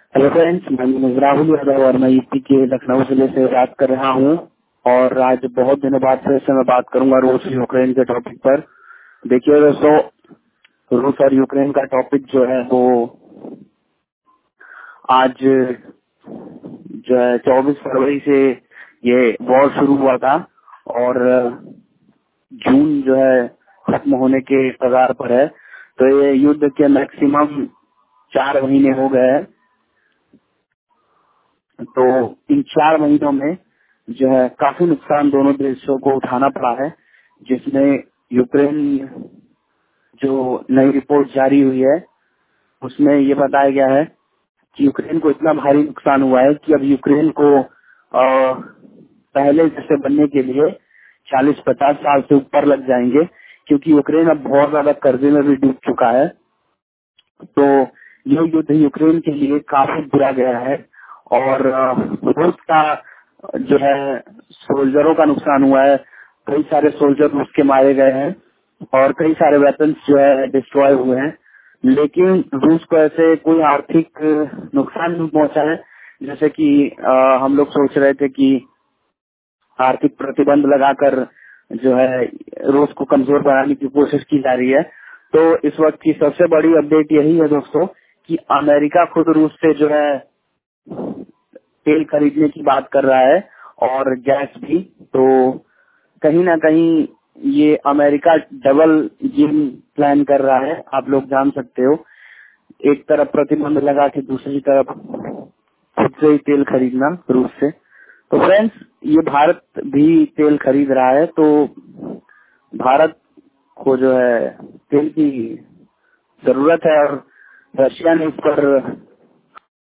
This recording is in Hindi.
हेलो फ्रेंड्स, मैं राहुल यादव और मैं यूपी के लखनऊ जिले से बात कर रहा हूँ। और आज बहुत दिनों बाद फिर से मैं बात करूंगा रूस यूक्रेन के टॉपिक पर। देखिए दोस्तों, रूस और यूक्रेन का टॉपिक जो है वो आज जो है 24 फरवरी से ये वॉर शुरू हुआ था और जून जो है खत्म होने के कगार पर है। तो ये युद्ध के मैक्सिमम 4 महीने हो गए हैं। तो इन 4 महीनों में जो है काफी नुकसान दोनों देशों को उठाना पड़ा है, जिसमें यूक्रेन जो नई रिपोर्ट जारी हुई है उसमें ये बताया गया है कि यूक्रेन को इतना भारी नुकसान हुआ है कि अब यूक्रेन को पहले जैसे बनने के लिए 40-50 साल से ऊपर लग जाएंगे, क्योंकि यूक्रेन अब बहुत ज्यादा कर्जे में भी डूब चुका है। तो ये युद्ध यूक्रेन के लिए काफी बुरा गया है और रूस का जो है सोल्जरों का नुकसान हुआ है। कई सारे सोल्जर रूस के मारे गए हैं और कई सारे वेपन्स जो है डिस्ट्रॉय हुए हैं, लेकिन रूस को ऐसे कोई आर्थिक नुकसान नहीं पहुंचा है। जैसे कि हम लोग सोच रहे थे कि आर्थिक प्रतिबंध लगाकर जो है रूस को कमजोर बनाने की कोशिश की जा रही है। तो इस वक्त की सबसे बड़ी अपडेट यही है दोस्तों कि अमेरिका खुद रूस से जो है तेल खरीदने की बात कर रहा है और गैस भी। तो कहीं ना कहीं ये अमेरिका डबल गेम प्लान कर रहा है, आप लोग जान सकते हो। एक तरफ प्रतिबंध लगा के दूसरी तरफ खुद से ही तेल खरीदना रूस से। तो फ्रेंड्स, ये भारत भी तेल खरीद रहा है, तो भारत को जो है तेल की जरूरत है और रशिया ने इस पर